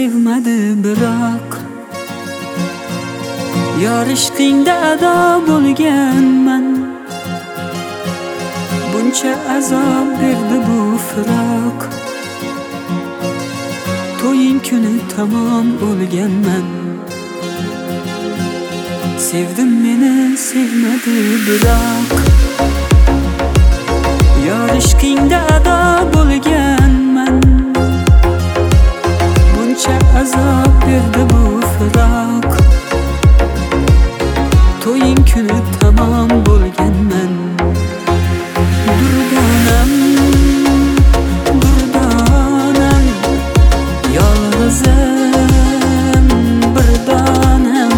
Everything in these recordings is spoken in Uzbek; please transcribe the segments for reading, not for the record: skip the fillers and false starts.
sevmadi biroq yor ishqingda ado bo'lganman. Buncha azob berdi bu firoq, to'ying kuni tamom o'lganman. Sevdim meni sevmadi biroq yor ishqingda ado bo'lganman. Buncha azob berdi bu firoq, to'ying kuni tamom bo'lganman. Durdonem, durdonem, yolg'izim bir donem,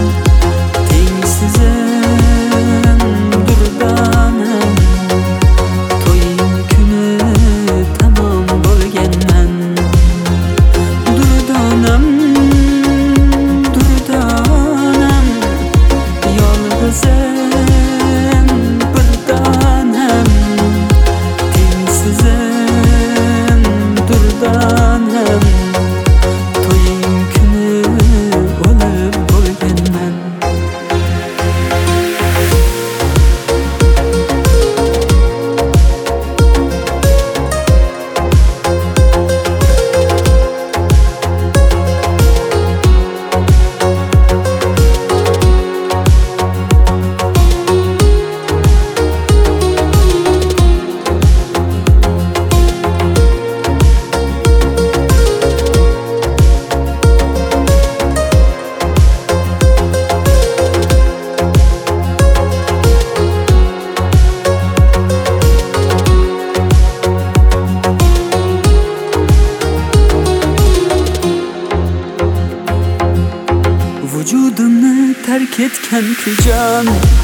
tengsizim durdonem, to'ying kuni tamom bo'lganman. Durdonem, durdonem, yolg'izim bir donem, tengsizim durdonem, to'ying kuni o'lib bo'lganman. Vücudumni terk etgan jon,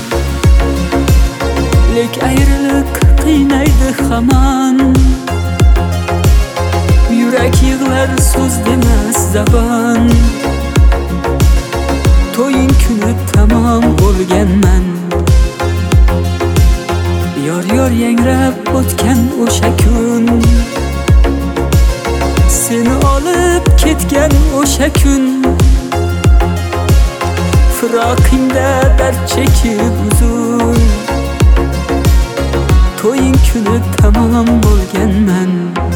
lek ayriliq qiynaydi hamon. Yurak yig'lar so'z demas zabon, to'ying kuni tamom bo'lganman. Yor yor yangrab o'tgan o'sha kun, seni olib ketgan o'sha kun. Firoqingda dard chekib uzun, to'ying kuni tamom bo'lganman.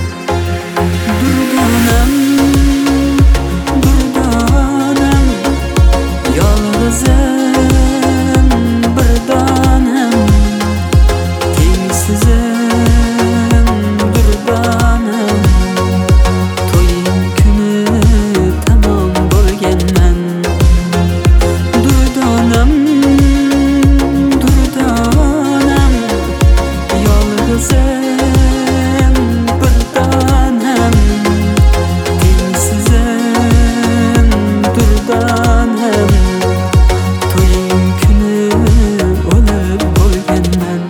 Durdonem, durdonem, yolg'izim bir donem, tengsizim durdonem, to'ying kuni tamom bo'lganman. Durdonem, durdonem, yolg'izim bir donem, tengsizim durdonem, to'ying kuni o'lib bo'lganman.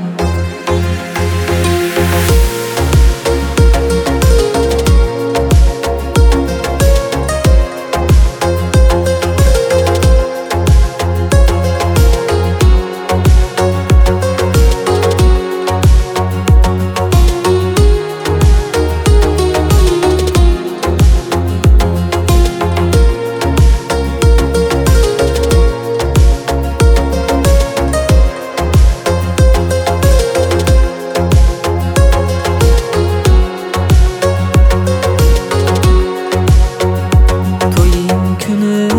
To'ying kuni